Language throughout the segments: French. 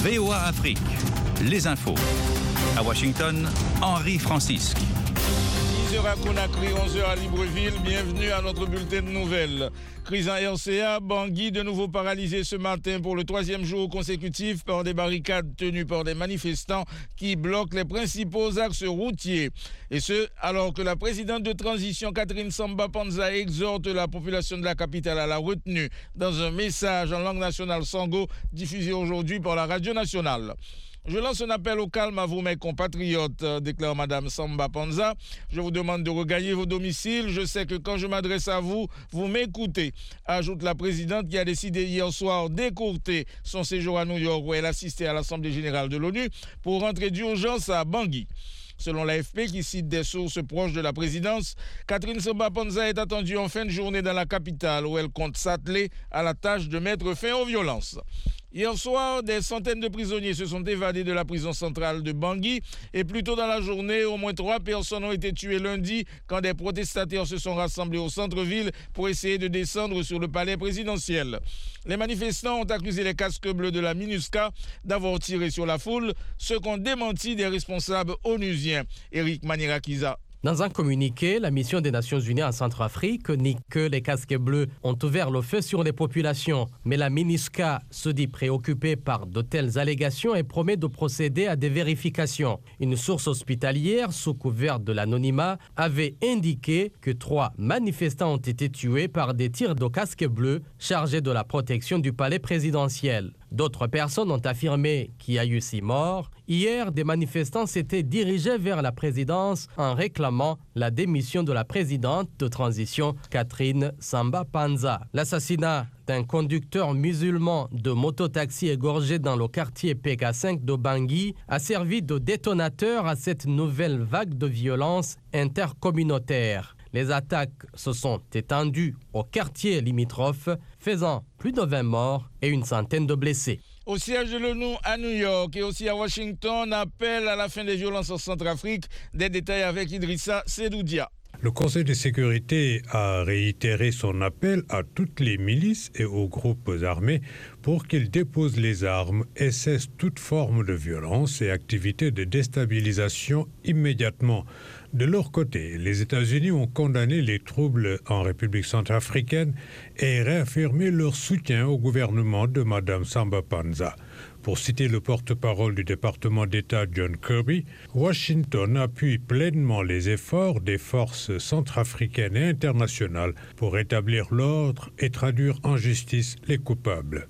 VOA Afrique, les infos. À Washington, Henri Francisque. 10h à Conakry, 11h à Libreville. Bienvenue à notre bulletin de nouvelles. Crise en RCA, Bangui de nouveau paralysé ce matin pour le 3e jour consécutif par des barricades tenues par des manifestants qui bloquent les principaux axes routiers. Et ce, alors que la présidente de transition Catherine Samba Panza exhorte la population de la capitale à la retenue dans un message en langue nationale sango diffusé aujourd'hui par la radio nationale. Je lance un appel au calme à vous, mes compatriotes, déclare Madame Samba Panza. Je vous demande de regagner vos domiciles. Je sais que quand je m'adresse à vous, vous m'écoutez, ajoute la présidente qui a décidé hier soir d'écourter son séjour à New York où elle assistait à l'Assemblée générale de l'ONU pour rentrer d'urgence à Bangui. Selon l'AFP, qui cite des sources proches de la présidence, Catherine Samba Panza est attendue en fin de journée dans la capitale où elle compte s'atteler à la tâche de mettre fin aux violences. Hier soir, des centaines de prisonniers se sont évadés de la prison centrale de Bangui et plus tôt dans la journée, au moins 3 personnes ont été tuées lundi quand des protestataires se sont rassemblés au centre-ville pour essayer de descendre sur le palais présidentiel. Les manifestants ont accusé les casques bleus de la MINUSCA d'avoir tiré sur la foule, ce qu'ont démenti des responsables onusiens. Éric Manirakiza. Dans un communiqué, la mission des Nations Unies en Centrafrique nie que les casques bleus ont ouvert le feu sur les populations. Mais la MINUSCA se dit préoccupée par de telles allégations et promet de procéder à des vérifications. Une source hospitalière, sous couvert de l'anonymat, avait indiqué que 3 manifestants ont été tués par des tirs de casques bleus chargés de la protection du palais présidentiel. D'autres personnes ont affirmé qu'il y a eu 6 morts. Hier, des manifestants s'étaient dirigés vers la présidence en réclamant la démission de la présidente de transition, Catherine Samba Panza. L'assassinat d'un conducteur musulman de mototaxi égorgé dans le quartier PK5 de Bangui a servi de détonateur à cette nouvelle vague de violence intercommunautaire. Les attaques se sont étendues au quartier limitrophe, faisant plus de 20 morts et une centaine de blessés. Au siège de l'ONU à New York et aussi à Washington, appel à la fin des violences en Centrafrique. Des détails avec Idrissa Sedoudia. Le Conseil de sécurité a réitéré son appel à toutes les milices et aux groupes armés pour qu'ils déposent les armes et cessent toute forme de violence et activité de déstabilisation immédiatement. De leur côté, les États-Unis ont condamné les troubles en République centrafricaine et réaffirmé leur soutien au gouvernement de Mme Samba Panza. Pour citer le porte-parole du département d'État John Kirby, Washington appuie pleinement les efforts des forces centrafricaines et internationales pour rétablir l'ordre et traduire en justice les coupables.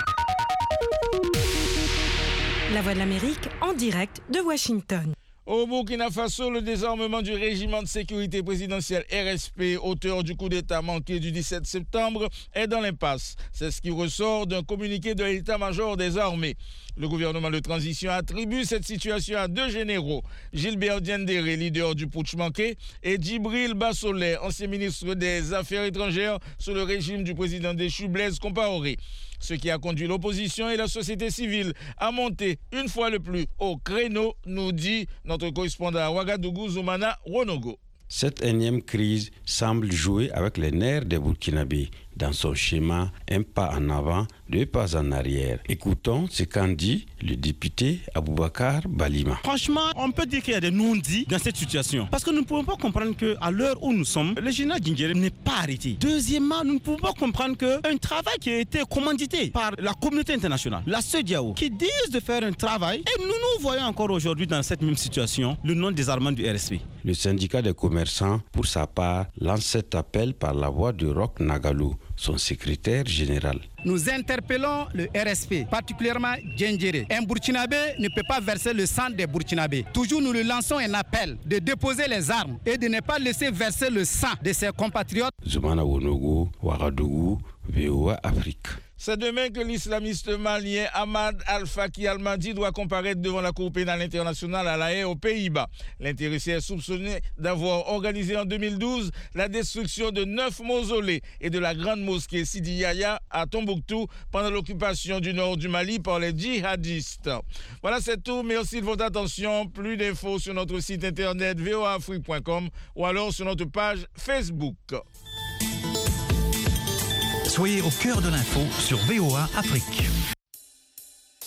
La Voix de l'Amérique en direct de Washington. Au Burkina Faso, le désarmement du régiment de sécurité présidentielle RSP, auteur du coup d'État manqué du 17 septembre, est dans l'impasse. C'est ce qui ressort d'un communiqué de l'état-major des armées. Le gouvernement de transition attribue cette situation à 2 généraux, Gilbert Diendéré, leader du putsch manqué, et Djibril Bassolé, ancien ministre des Affaires étrangères sous le régime du président déchu Blaise Compaoré. Ce qui a conduit l'opposition et la société civile à monter une fois le plus au créneau, nous dit notre correspondant à Ouagadougou, Zoumana Ronogo. Cette énième crise semble jouer avec les nerfs des Burkinabés. Dans son schéma, un pas en avant, 2 pas en arrière. Écoutons ce qu'en dit le député Aboubacar Balima. Franchement, on peut dire qu'il y a des non-dits dans cette situation. Parce que nous ne pouvons pas comprendre qu'à l'heure où nous sommes, le général Diendéré n'est pas arrêté. Deuxièmement, nous ne pouvons pas comprendre qu'un travail qui a été commandité par la communauté internationale, la CEDEAO, qui disent de faire un travail, et nous voyons encore aujourd'hui dans cette même situation le non-désarmement du RSP. Le syndicat des commerçants, pour sa part, lance cet appel par la voix de Roch Nagalou, son secrétaire général. Nous interpellons le RSP, particulièrement Diendéré. Un Burkinabé ne peut pas verser le sang des Burkinabés. Toujours nous lui lançons un appel de déposer les armes et de ne pas laisser verser le sang de ses compatriotes. Zoumana Wonogo, Ouagadougou, VOA Afrique. C'est demain que l'islamiste malien Ahmad Al-Faki Al-Mahdi doit comparaître devant la Cour pénale internationale à La Haye aux Pays-Bas. L'intéressé est soupçonné d'avoir organisé en 2012 la destruction de 9 mausolées et de la grande mosquée Sidi Yahya à Tombouctou pendant l'occupation du nord du Mali par les djihadistes. Voilà, c'est tout. Merci de votre attention. Plus d'infos sur notre site internet voaafrique.com ou alors sur notre page Facebook. Soyez au cœur de l'info sur VOA Afrique.